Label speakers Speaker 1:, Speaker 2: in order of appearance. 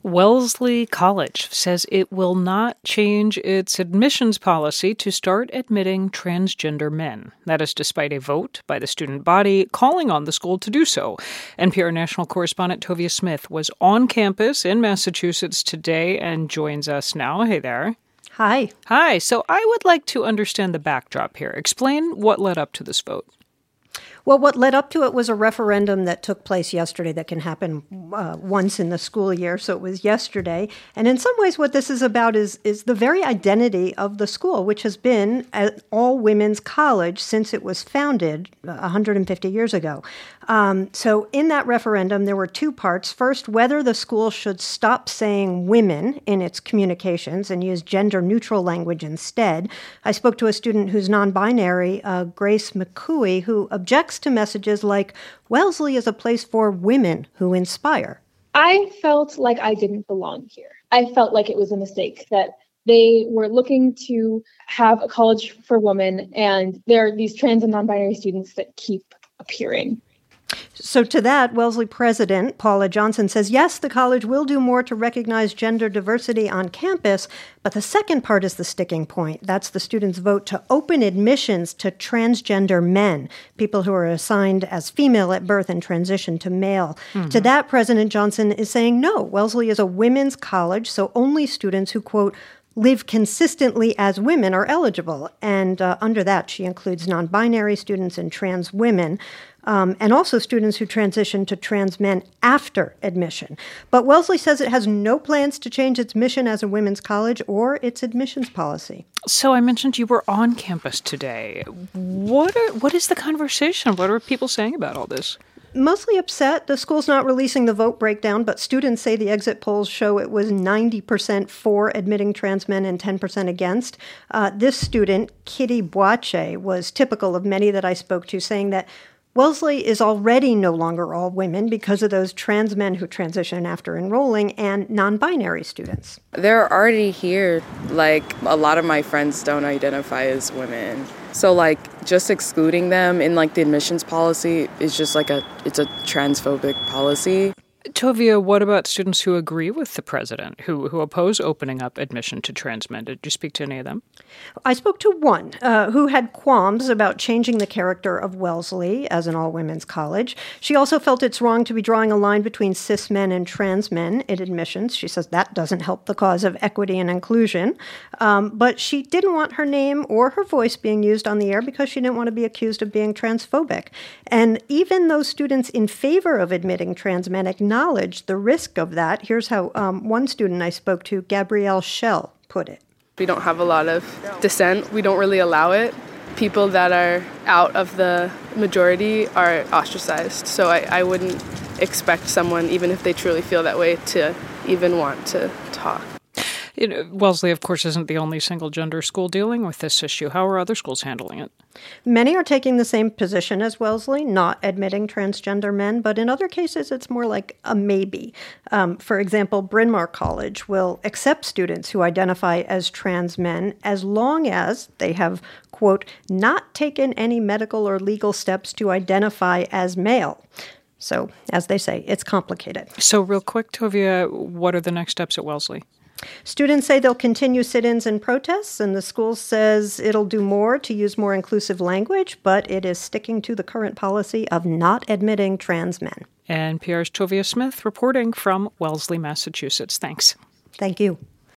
Speaker 1: Wellesley College says it will not change its admissions policy to start admitting transgender men. That is despite a vote by the student body calling on the school to do so. NPR national correspondent Tovia Smith was on campus in Massachusetts today and joins us now. Hey there.
Speaker 2: Hi.
Speaker 1: Hi. So I would like to understand the backdrop here. Explain what led up to this vote.
Speaker 2: Well, what led up to it was a referendum that took place yesterday that can happen once in the school year. So it was yesterday. And in some ways, what this is about is the very identity of the school, which has been an all-women's college since it was founded 150 years ago. So in that referendum, there were two parts. First, whether the school should stop saying women in its communications and use gender-neutral language instead. I spoke to a student who's non-binary, Grace McCooey, who objects to messages like, Wellesley is a place for women who inspire.
Speaker 3: I felt like I didn't belong here. I felt like it was a mistake, that they were looking to have a college for women, and there are these trans and non-binary students that keep appearing.
Speaker 2: So to that, Wellesley president Paula Johnson says, yes, the college will do more to recognize gender diversity on campus, but the second part is the sticking point. That's the students' vote to open admissions to transgender men, people who are assigned as female at birth and transition to male. Mm-hmm. To that, President Johnson is saying, no, Wellesley is a women's college, so only students who, quote, live consistently as women are eligible. And under that, she includes non-binary students and trans women. And also students who transition to trans men after admission. But Wellesley says it has no plans to change its mission as a women's college or its admissions policy.
Speaker 1: So I mentioned you were on campus today. What is the conversation? What are people saying about all this?
Speaker 2: Mostly upset. The school's not releasing the vote breakdown, but students say the exit polls show it was 90% for admitting trans men and 10% against. This student, Kitty Boache, was typical of many that I spoke to, saying that Wellesley is already no longer all women because of those trans men who transition after enrolling and non-binary students.
Speaker 4: They're already here. Like, a lot of my friends don't identify as women. So, like, just excluding them in, like, the admissions policy is just like it's a transphobic policy.
Speaker 1: Tovia, what about students who agree with the president, who oppose opening up admission to trans men? Did you speak to any of them?
Speaker 2: I spoke to one who had qualms about changing the character of Wellesley as an all-women's college. She also felt it's wrong to be drawing a line between cis men and trans men in admissions. She says that doesn't help the cause of equity and inclusion. But she didn't want her name or her voice being used on the air because she didn't want to be accused of being transphobic. And even those students in favor of admitting trans men acknowledge the risk of that. Here's how one student I spoke to, Gabrielle Schell, put it.
Speaker 5: We don't have a lot of dissent. We don't really allow it. People that are out of the majority are ostracized. So I wouldn't expect someone, even if they truly feel that way, to even want to talk.
Speaker 1: Wellesley, of course, isn't the only single-gender school dealing with this issue. How are other schools handling it?
Speaker 2: Many are taking the same position as Wellesley, not admitting transgender men, but in other cases, it's more like a maybe. For example, Bryn Mawr College will accept students who identify as trans men as long as they have, quote, not taken any medical or legal steps to identify as male. So, as they say, it's complicated.
Speaker 1: So real quick, Tovia, what are the next steps at Wellesley?
Speaker 2: Students say they'll continue sit-ins and protests, and the school says it'll do more to use more inclusive language, but it is sticking to the current policy of not admitting trans men.
Speaker 1: NPR's Tovia Smith reporting from Wellesley, Massachusetts. Thanks.
Speaker 2: Thank you.